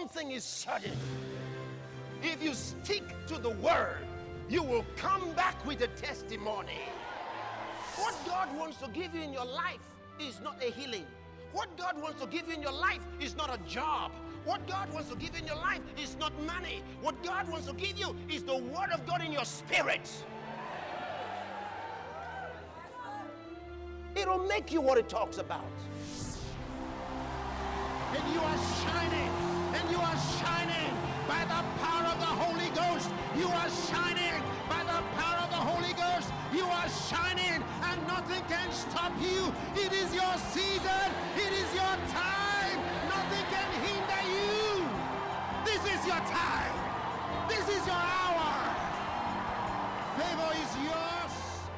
one thing is certain. If you stick to the word, you will come back with a testimony. What God wants to give you in your life is not a healing. What God wants to give you in your life is not a job. What God wants to give you in your life is not money. What God wants to give you is the word of God in your spirit. It'll make you what it talks about. And you are shining. And you are shining by the power of the Holy Ghost. You are shining by the power of the Holy Ghost. You are shining and nothing can stop you. It is your season. It is your time. Nothing can hinder you. This is your time. This is your hour. Favor is yours.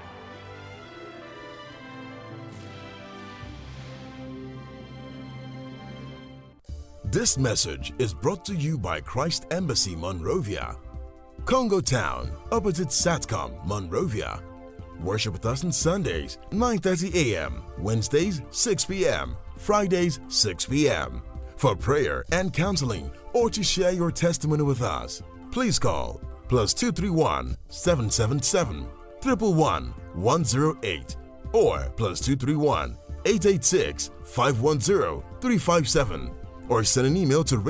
This message is brought to you by Christ Embassy Monrovia, Congo Town, opposite Satcom, Monrovia. Worship with us on Sundays, 9:30 a.m., Wednesdays, 6 p.m., Fridays, 6 p.m. For prayer and counseling or to share your testimony with us, please call +231 777 111 108 or +231 886 510 357. Or send an email to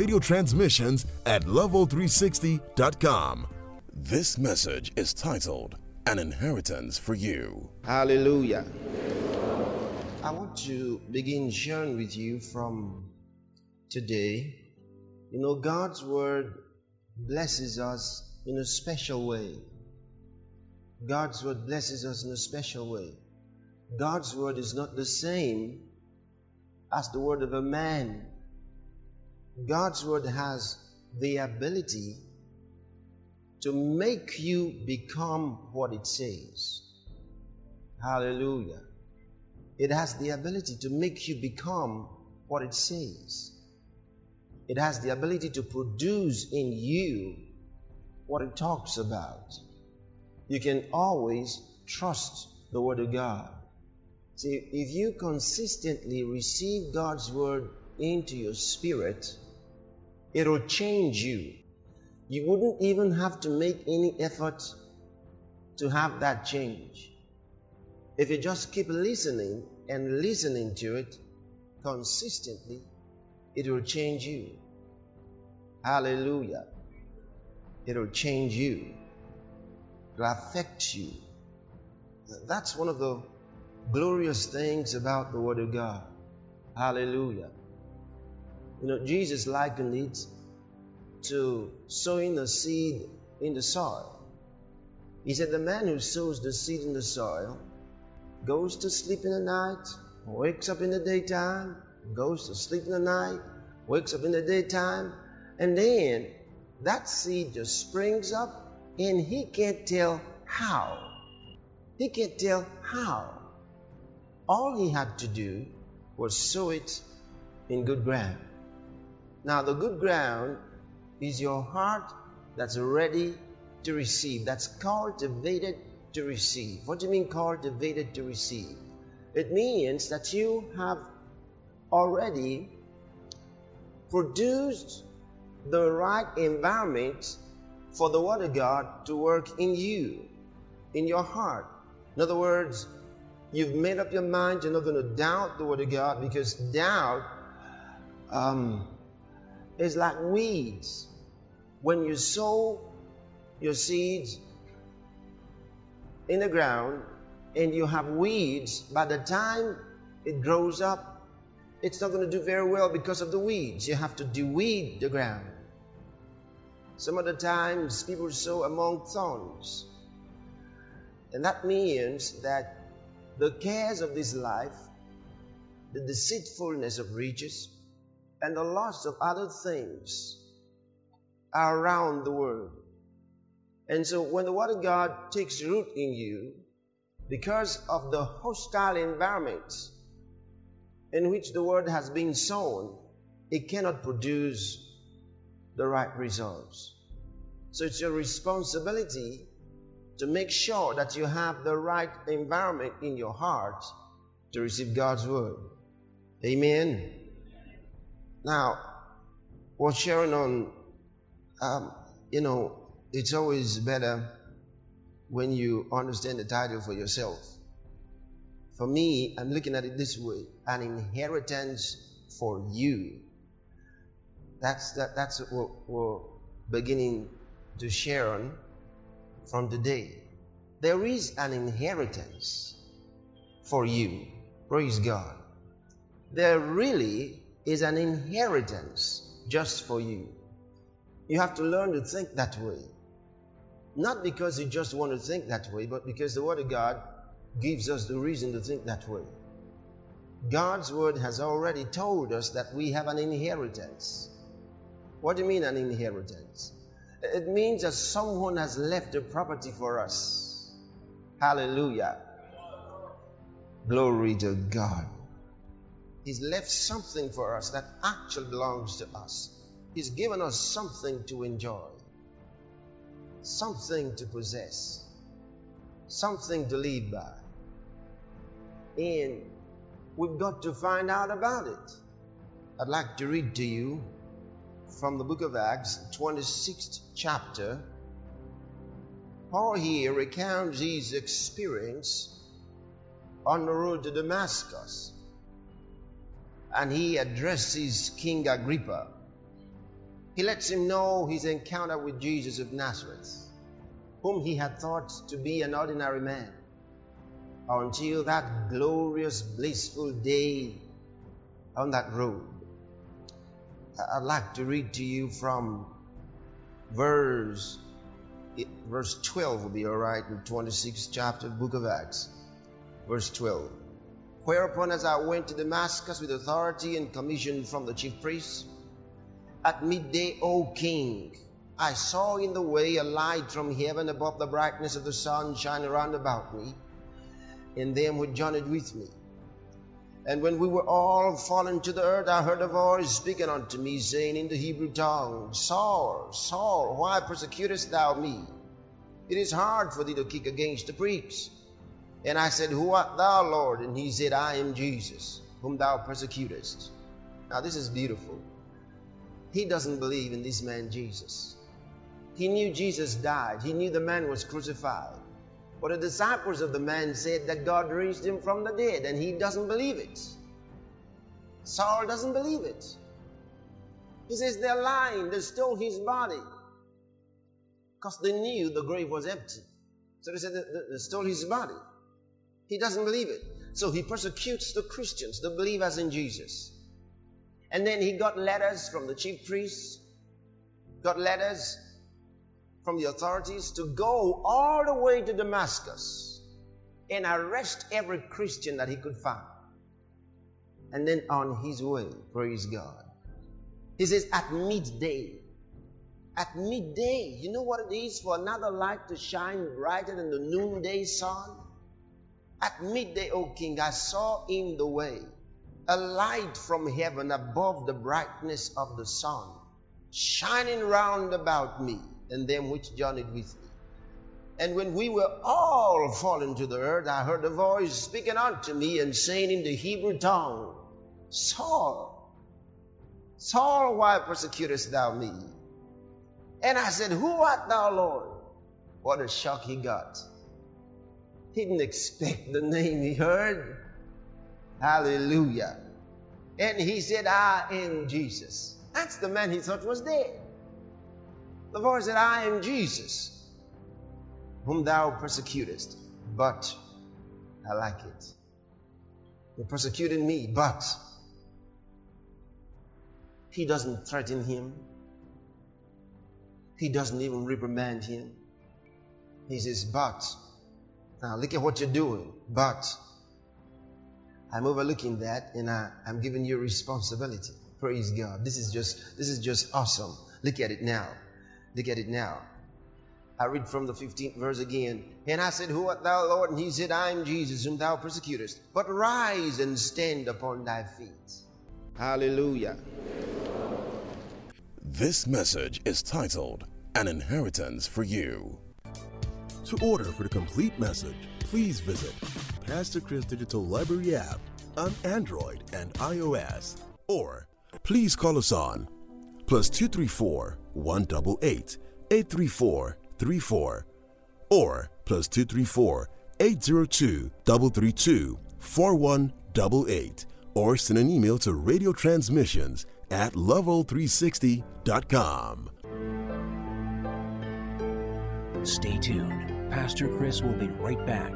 radiotransmissions@level360.com. This message is titled, An Inheritance for You. Hallelujah. I want to begin sharing with you from today. You know, God's word blesses us in a special way. God's word blesses us in a special way. God's word is not the same as the word of a man. God's word has the ability to make you become what it says. Hallelujah. It has the ability to make you become what it says. It has the ability to produce in you what it talks about. You can always trust the word of God. See, if you consistently receive God's word into your spirit, it'll change you. You wouldn't even have to make any effort to have that change. If you just keep listening and listening to it consistently, it will change you. Hallelujah. It'll change you. It'll affect you. That's one of the glorious things about the Word of God. Hallelujah. You know, Jesus likened it to sowing a seed in the soil. He said the man who sows the seed in the soil goes to sleep in the night, wakes up in the daytime, goes to sleep in the night, wakes up in the daytime, and then that seed just springs up and he can't tell how. He can't tell how. All he had to do was sow it in good ground. Now, the good ground is your heart that's ready to receive, that's cultivated to receive. What do you mean cultivated to receive? It means that you have already produced the right environment for the Word of God to work in you, in your heart. In other words, you've made up your mind you're not going to doubt the Word of God, because doubt is like weeds. When you sow your seeds in the ground and you have weeds, by the time it grows up, it's not going to do very well because of the weeds. You have to de-weed the ground. Some of the times people sow among thorns. And that means that the cares of this life, the deceitfulness of riches, and the loss of other things are around the world. And so when the Word of God takes root in you, because of the hostile environment in which the Word has been sown, it cannot produce the right results. So it's your responsibility to make sure that you have the right environment in your heart to receive God's Word. Amen. Now, was sharing on, it's always better when you understand the title for yourself. For me, I'm looking at it this way: an inheritance for you. That's what we're beginning to share on from today. There is an inheritance for you. Praise God. There really is an inheritance just for you. You have to learn to think that way. Not because you just want to think that way, but because the Word of God gives us the reason to think that way. God's Word has already told us that we have an inheritance. What do you mean, an inheritance? It means that someone has left a property for us. Hallelujah. Glory to God. He's left something for us that actually belongs to us. He's given us something to enjoy, something to possess, something to live by. And we've got to find out about it. I'd like to read to you from the book of Acts, 26th chapter. Paul here recounts his experience on the road to Damascus. And he addresses King Agrippa. He lets him know his encounter with Jesus of Nazareth, whom he had thought to be an ordinary man, until that glorious, blissful day on that road. I'd like to read to you from verse 12 will be all right, in 26th chapter of the book of Acts. Verse 12. Whereupon, as I went to Damascus with authority and commission from the chief priests, at midday, O king, I saw in the way a light from heaven above the brightness of the sun shine round about me, and them who journeyed with me. And when we were all fallen to the earth, I heard a voice speaking unto me, saying in the Hebrew tongue, Saul, Saul, why persecutest thou me? It is hard for thee to kick against the pricks. And I said, Who art thou, Lord? And he said, I am Jesus, whom thou persecutest. Now this is beautiful. He doesn't believe in this man Jesus. He knew Jesus died. He knew the man was crucified. But the disciples of the man said that God raised him from the dead, and he doesn't believe it. Saul doesn't believe it. He says they're lying. They stole his body because they knew the grave was empty. So they said they stole his body. He doesn't believe it. So he persecutes the Christians, the believers in Jesus. And then he got letters from the chief priests, got letters from the authorities to go all the way to Damascus and arrest every Christian that he could find. And then on his way, praise God. He says at midday. At midday, you know what it is for another light to shine brighter than the noonday sun? At midday, O king, I saw in the way a light from heaven above the brightness of the sun, shining round about me and them which journeyed with me. And when we were all fallen to the earth, I heard a voice speaking unto me and saying in the Hebrew tongue, Saul, Saul, why persecutest thou me? And I said, Who art thou, Lord? What a shock he got. He didn't expect the name he heard. Hallelujah. And he said, I am Jesus. That's the man he thought was dead. The voice said, I am Jesus, whom thou persecutest. But, I like it. They persecuted me, but he doesn't threaten him. He doesn't even reprimand him. He says, but, now look at what you're doing. But, I'm overlooking that and I'm giving you a responsibility. Praise God. This is just awesome. Look at it now. Look at it now. I read from the 15th verse again. And I said, Who art thou, Lord? And he said, I am Jesus, whom thou persecutest. But rise and stand upon thy feet. Hallelujah. This message is titled, An Inheritance for You. To order for the complete message, please visit Pastor Chris Digital Library app on Android and iOS. Or please call us on plus 234-188-834-34 or plus 234-802-332-4188 or send an email to radiotransmissions@level360.com. Stay tuned. Pastor Chris will be right back.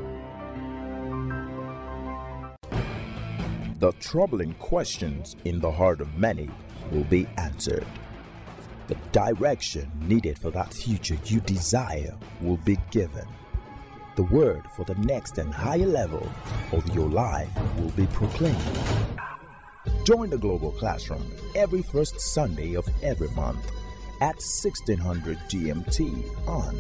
The troubling questions in the heart of many will be answered. The direction needed for that future you desire will be given. The word for the next and higher level of your life will be proclaimed. Join the Global Classroom every first Sunday of every month at 1600 GMT on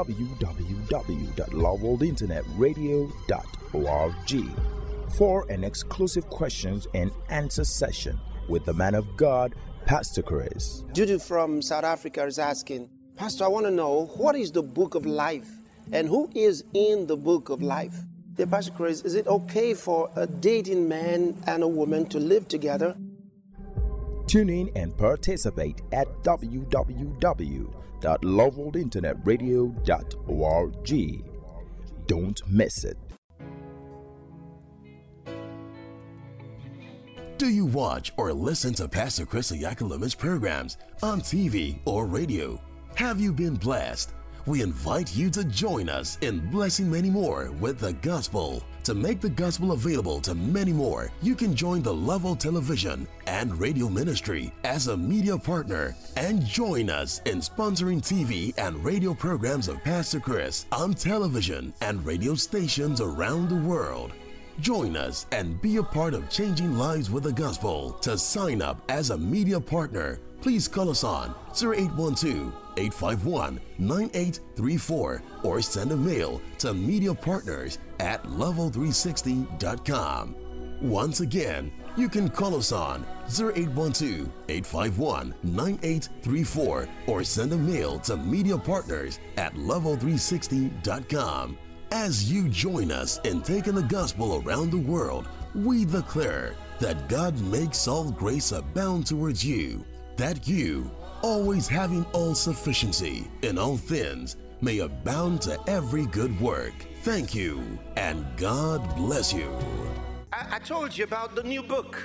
www.loveworldinternetradio.org for an exclusive questions and answer session with the man of God, Pastor Chris. Judy from South Africa is asking, Pastor, I want to know, what is the book of life and who is in the book of life? Dear Pastor Chris, is it okay for a dating man and a woman to live together? Tune in and participate at www.loveworldinternetradio.org. Don't miss it. Do you watch or listen to Pastor Chris Oyakalome's programs on TV or radio? Have you been blessed? We invite you to join us in blessing many more with the gospel. To make the gospel available to many more, you can join the Level Television and Radio Ministry as a media partner and join us in sponsoring TV and radio programs of Pastor Chris on television and radio stations around the world. Join us and be a part of changing lives with the gospel. To sign up as a media partner, please call us on 0812-851-9834 or send a mail to mediapartners@level360.com. Once again, you can call us on 0812-851-9834 or send a mail to mediapartners@level360.com. As you join us in taking the gospel around the world, we declare that God makes all grace abound towards you, that you, always having all sufficiency in all things, may abound to every good work. Thank you, and God bless you. I told you about the new book.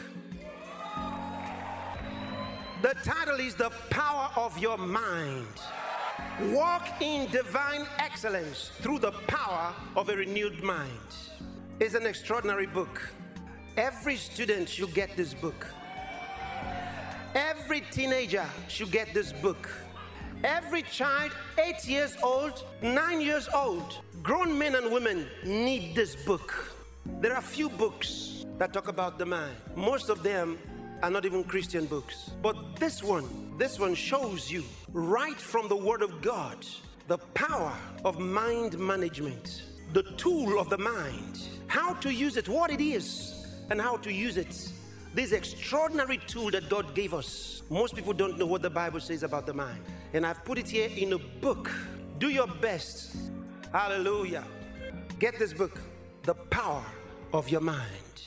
The title is The Power of Your Mind. Walk in divine excellence through the power of a renewed mind. It's an extraordinary book. Every student should get this book. Every teenager should get this book. Every child, 8 years old, 9 years old, grown men and women need this book. There are few books that talk about the mind. Most of them are not even Christian books. But this one shows you right from the Word of God the power of mind management, the tool of the mind, how to use it, what it is, and how to use it. This extraordinary tool that God gave us. Most people don't know what the Bible says about the mind. And I've put it here in a book. Do your best. Hallelujah. Get this book, The Power of Your Mind.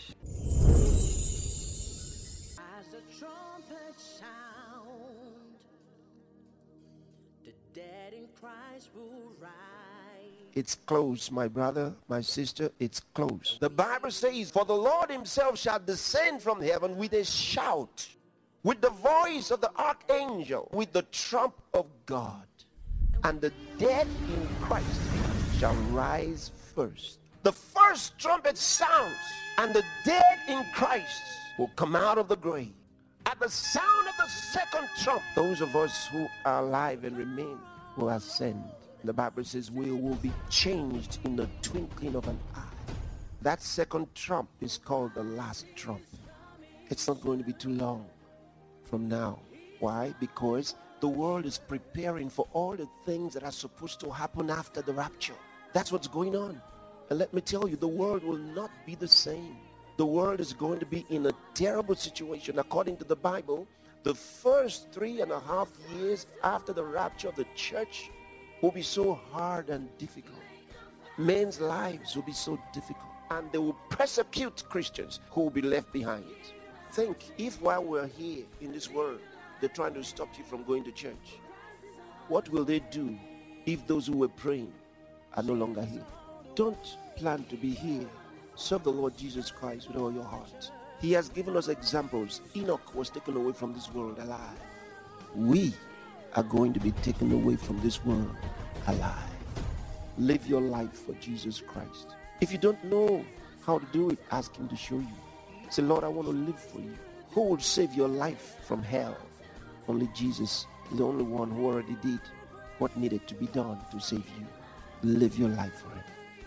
As the trumpet sound, the dead in Christ will rise. It's close, my brother, my sister, it's close. The Bible says, for the Lord himself shall descend from heaven with a shout, with the voice of the archangel, with the trump of God. And the dead in Christ shall rise first. The first trumpet sounds, and the dead in Christ will come out of the grave. At the sound of the second trump, those of us who are alive and remain will ascend. The Bible says we will be changed in the twinkling of an eye. That second trump is called the last trump. It's not going to be too long from now. Why? Because the world is preparing for all the things that are supposed to happen after the rapture. That's what's going on. And let me tell you, the world will not be the same. The world is going to be in a terrible situation. According to the Bible, the first 3.5 years after the rapture of the church will be so hard and difficult. Men's lives will be so difficult. And they will persecute Christians who will be left behind. Think, if while we're here in this world, they're trying to stop you from going to church. What will they do if those who were praying are no longer here? Don't plan to be here. Serve the Lord Jesus Christ with all your heart. He has given us examples. Enoch was taken away from this world alive. We are going to be taken away from this world alive. Live your life for Jesus Christ. If you don't know how to do it, ask Him to show you. Say, Lord, I want to live for you. Who will save your life from hell? Only Jesus is the only one who already did what needed to be done to save you. Live your life for Him.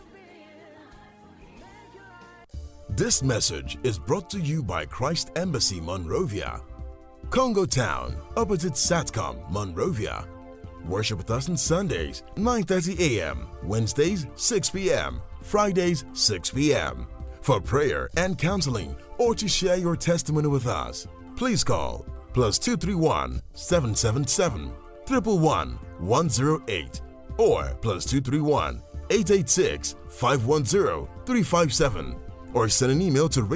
This message is brought to you by Christ Embassy Monrovia, Congo Town, opposite Satcom, Monrovia. Worship with us on Sundays, 9:30 a.m., Wednesdays, 6 p.m., Fridays, 6 p.m. For prayer and counseling or to share your testimony with us, please call +231 777 111 108 or +231 886 510 357. Or send an email to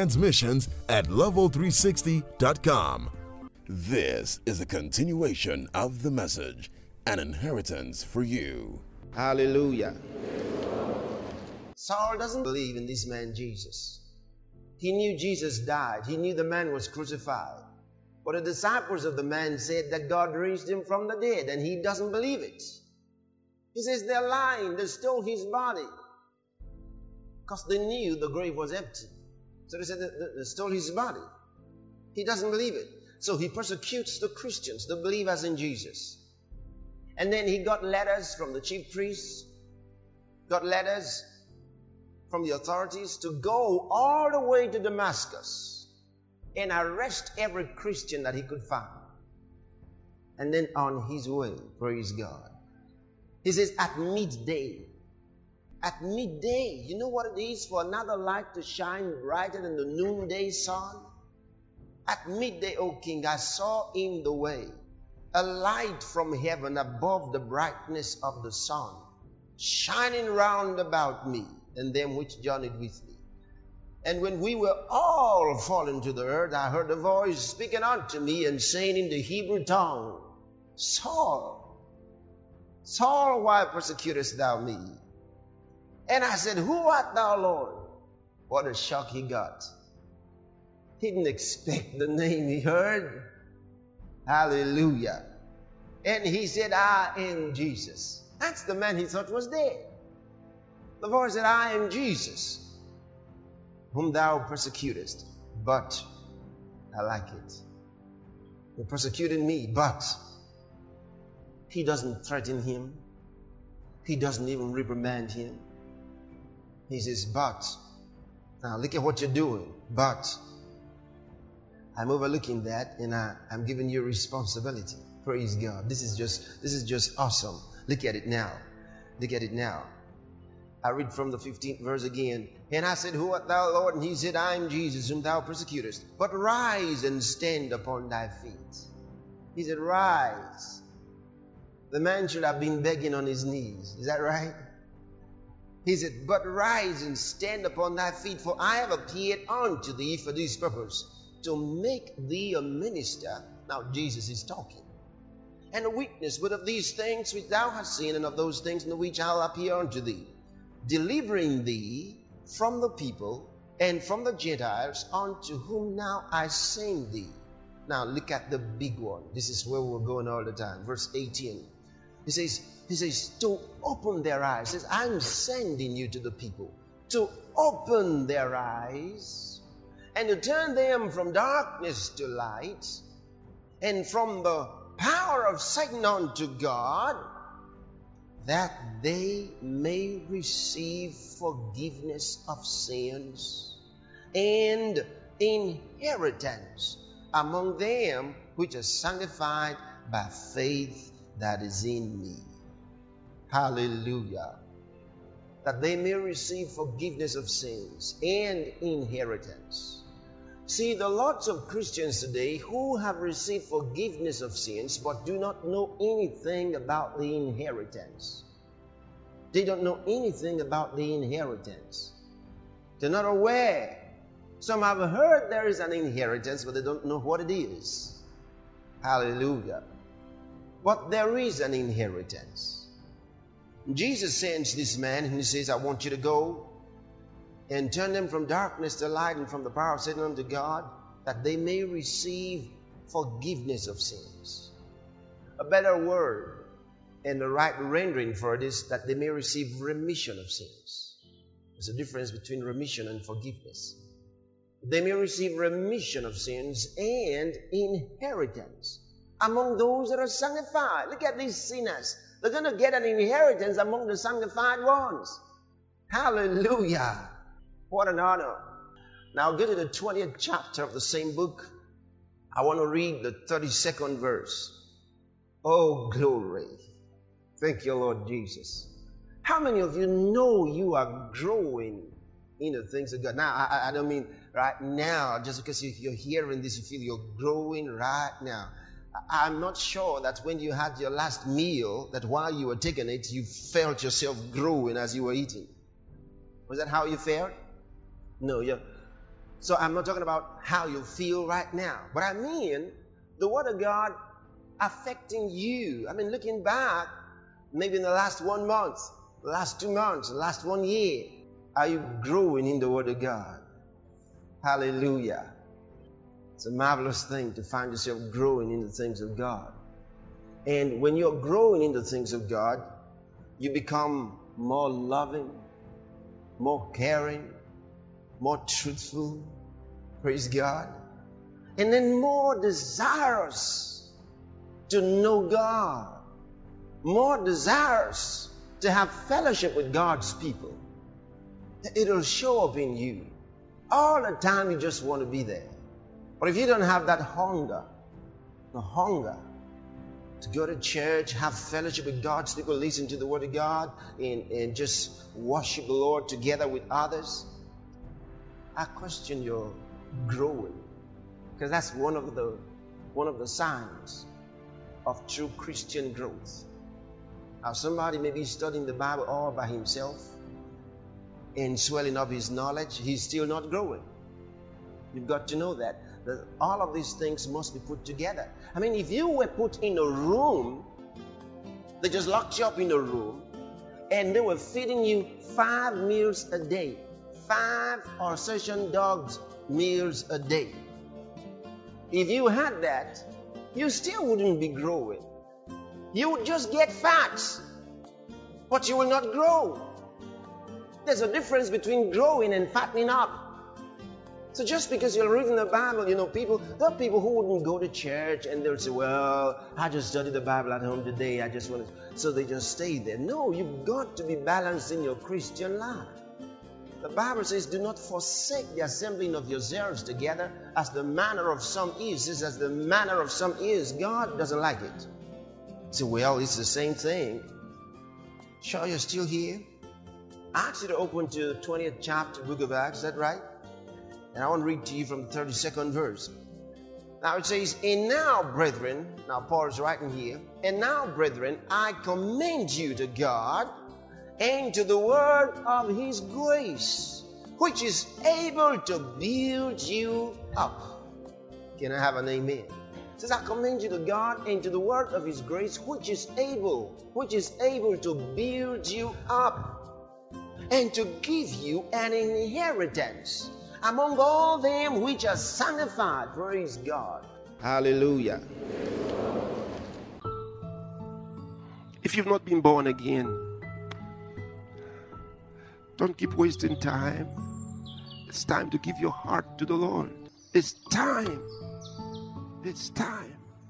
radiotransmissions@level360.com. This is a continuation of the message, an inheritance for you. Hallelujah. Saul doesn't believe in this man Jesus. He knew Jesus died. He knew the man was crucified. But the disciples of the man said that God raised him from the dead, and he doesn't believe it. He says they're lying. They stole his body. Because they knew the grave was empty. So they said they stole his body. He doesn't believe it. So he persecutes the Christians, the believers in Jesus. And then he got letters from the chief priests, got letters from the authorities to go all the way to Damascus and arrest every Christian that he could find. And then on his way, praise God. He says at midday, you know what it is for another light to shine brighter than the noonday sun? At midday, O King, I saw in the way a light from heaven above the brightness of the sun, shining round about me and them which journeyed with me. And when we were all fallen to the earth, I heard a voice speaking unto me and saying in the Hebrew tongue, Saul, Saul, why persecutest thou me? And I said, Who art thou, Lord? What a shock he got. He didn't expect the name he heard. Hallelujah. And he said, I am Jesus. That's the man he thought was dead. The voice said, I am Jesus, whom thou persecutest. But, I like it. They persecuted me, but he doesn't threaten him. He doesn't even reprimand him. He says, but, now look at what you're doing, but I'm overlooking that and I'm giving you responsibility. Praise God. This is just awesome. Look at it now. Look at it now. I read from the 15th verse again. And I said, Who art thou, Lord? And he said, I am Jesus, whom thou persecutest. But rise and stand upon thy feet. He said, rise. The man should have been begging on his knees. Is that right? He said, but rise and stand upon thy feet, for I have appeared unto thee for this purpose, to make thee a minister. Now Jesus is talking. And a witness both of these things which thou hast seen, and of those things in which I'll appear unto thee, delivering thee from the people and from the Gentiles, unto whom now I send thee. Now look at the big one. This is where we're going all the time. Verse 18. He says, to open their eyes. He says, I'm sending you to the people to open their eyes and to turn them from darkness to light and from the power of Satan unto God, that they may receive forgiveness of sins and inheritance among them which are sanctified by faith that is in me. Hallelujah. That they may receive forgiveness of sins and inheritance. See, there are lots of Christians today who have received forgiveness of sins but do not know anything about the inheritance. They don't know anything about the inheritance. They're not aware. Some have heard there is an inheritance, but they don't know what it is. Hallelujah. But there is an inheritance. Jesus sends this man and he says, I want you to go and turn them from darkness to light and from the power of Satan unto God, that they may receive forgiveness of sins. A better word and the right rendering for it is that they may receive remission of sins. There's a difference between remission and forgiveness. They may receive remission of sins and inheritance among those that are sanctified. Look at these sinners. They're going to get an inheritance among the sanctified ones. Hallelujah. What an honor. Now go to the 20th chapter of the same book. I want to read the 32nd verse. Oh, glory. Thank you, Lord Jesus. How many of you know you are growing in the things of God? Now, I don't mean right now, just because you're hearing this, you feel you're growing right now. I'm not sure that when you had your last meal, that while you were taking it, you felt yourself growing as you were eating. Was that how you felt? No, yeah. So I'm not talking about how you feel right now, but I mean the Word of God affecting you. I mean, looking back, maybe in the last 1 month, the last 2 months, the last 1 year, are you growing in the Word of God? Hallelujah. It's a marvelous thing to find yourself growing in the things of God. And when you're growing in the things of God, you become more loving, more caring, more truthful, praise God, and then more desirous to know God, more desirous to have fellowship with God's people. It'll show up in you. All the time you just want to be there. But if you don't have that hunger, the hunger to go to church, have fellowship with God's people, listen to the Word of God, and just worship the Lord together with others, I question your growing, because that's one of the signs of true Christian growth. Now, somebody may be studying the Bible all by himself and swelling up his knowledge. He's still not growing. You've got to know that all of these things must be put together. I mean, if you were put in a room, they just locked you up in a room, and they were feeding you 5 meals a day. 5 Alsatian dogs meals a day. If you had that, you still wouldn't be growing. You would just get fat, but you will not grow. There's a difference between growing and fattening up. So just because you're reading the Bible, there are people who wouldn't go to church and they'll say, well, I just studied the Bible at home today. I just want to, so they just stay there. No, you've got to be balanced in your Christian life. The Bible says, do not forsake the assembling of yourselves together as the manner of some is. It says, as the manner of some is. God doesn't like it. So, well, it's the same thing. Sure, you're still here? I asked you to open to 20th chapter, book of Acts. Is that right? And I want to read to you from the 32nd verse. Now it says, and now, brethren, now Paul is writing here, and now, brethren, I commend you to God and to the word of His grace, which is able to build you up. Can I have an amen? It says, I commend you to God and to the word of His grace, which is able to build you up and to give you an inheritance among all them which are sanctified. Praise God. Hallelujah. If you've not been born again, don't keep wasting time. It's time to give your heart to the Lord. It's time. It's time.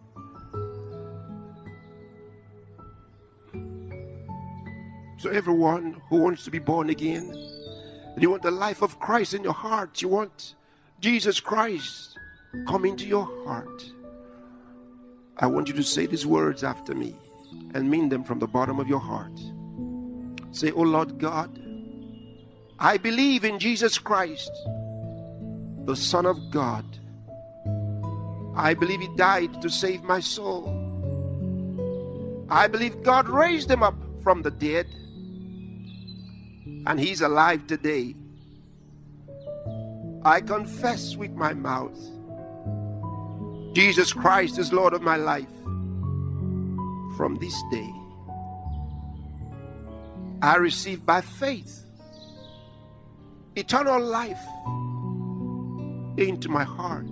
So everyone who wants to be born again, and you want the life of Christ in your heart, you want Jesus Christ come into your heart, I want you to say these words after me and mean them from the bottom of your heart. Say, oh Lord God, I believe in Jesus Christ, the Son of God. I believe He died to save my soul. I believe God raised Him up from the dead, and He's alive today. I confess with my mouth Jesus Christ is Lord of my life. From this day, I receive by faith eternal life into my heart,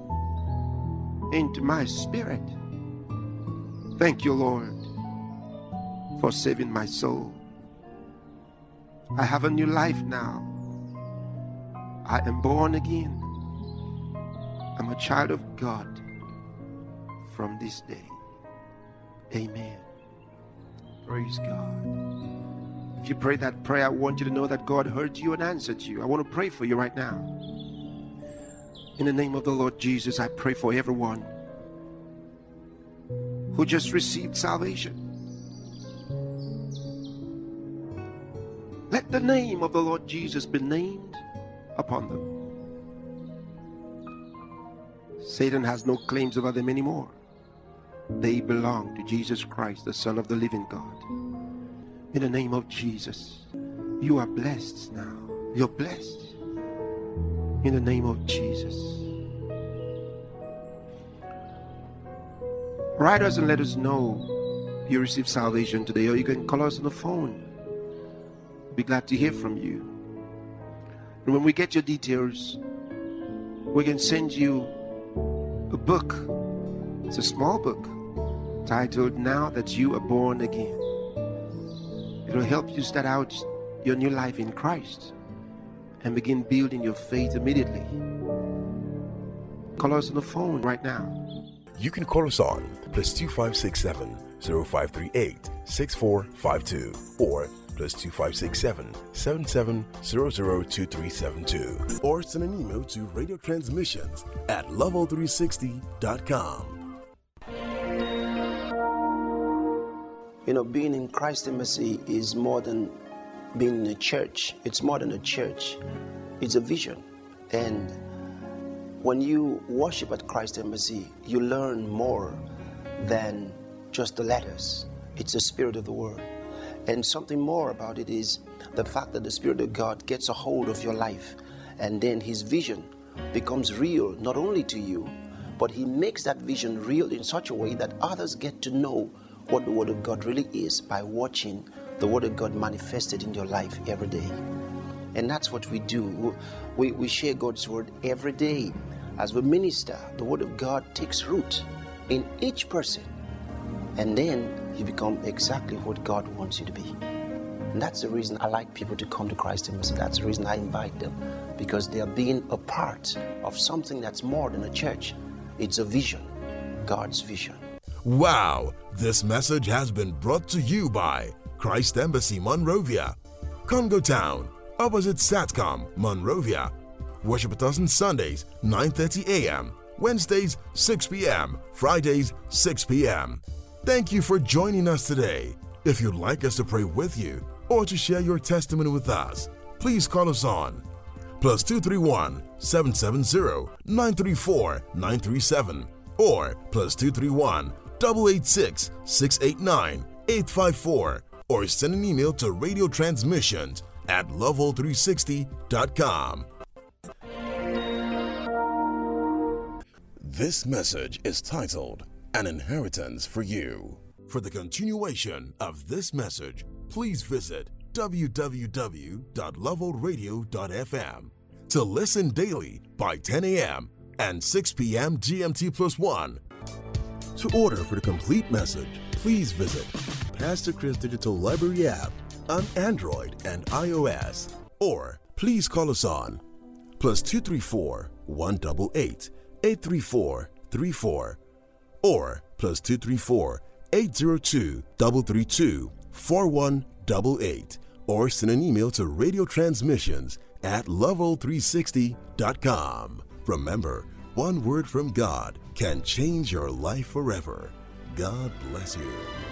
into my spirit. Thank you, Lord, for saving my soul. I have a new life now. I am born again. I'm a child of God from this day. Amen. Praise God. If you pray that prayer, I want you to know that God heard you and answered you. I want to pray for you right now. In the name of the Lord Jesus, I pray for everyone who just received salvation. Let the name of the Lord Jesus be named upon them. Satan has no claims over them anymore. They belong to Jesus Christ, the Son of the living God. In the name of Jesus, you are blessed now. You're blessed. In the name of Jesus. Write us and let us know you received salvation today, or you can call us on the phone. We'll be glad to hear from you. And when we get your details, we can send you a book. It's a small book titled Now That You Are Born Again. It'll help you start out your new life in Christ and begin building your faith immediately. Call us on the phone right now. You can call us on +2567 0538 6452 or +2567 77002372 or send an email to radiotransmissions@level360.com. You know, being in Christ Embassy is more than being in a church. It's more than a church. It's a vision. And when you worship at Christ Embassy, you learn more than just the letters. It's the spirit of the word. And something more about it is the fact that the Spirit of God gets a hold of your life, and then his vision becomes real, not only to you, but he makes that vision real in such a way that others get to know what the Word of God really is by watching the Word of God manifested in your life every day. And that's what we do. We share God's Word every day. As we minister, the Word of God takes root in each person, and then you become exactly what God wants you to be. And that's the reason I like people to come to Christ Embassy. That's the reason I invite them, because they are being a part of something that's more than a church. It's a vision, God's vision. Wow! This message has been brought to you by Christ Embassy Monrovia, Congo Town, opposite Satcom, Monrovia. Worship with us on Sundays, 9:30 a.m., Wednesdays, 6 p.m., Fridays, 6 p.m. Thank you for joining us today. If you'd like us to pray with you or to share your testimony with us, please call us on +231 770 934 937 or +231 886 689 854 or send an email to radiotransmissions@level360.com. This message is titled An Inheritance for You. For the continuation of this message, please visit www.levelradio.fm to listen daily by 10 a.m. and 6 p.m. GMT+1. To order for the complete message, please visit Pastor Chris Digital Library app on Android and iOS, or please call us on +234 188 834 34 or +234 802 332 4188 or send an email to radiotransmissions@level360.com. Remember, one word from God can change your life forever. God bless you.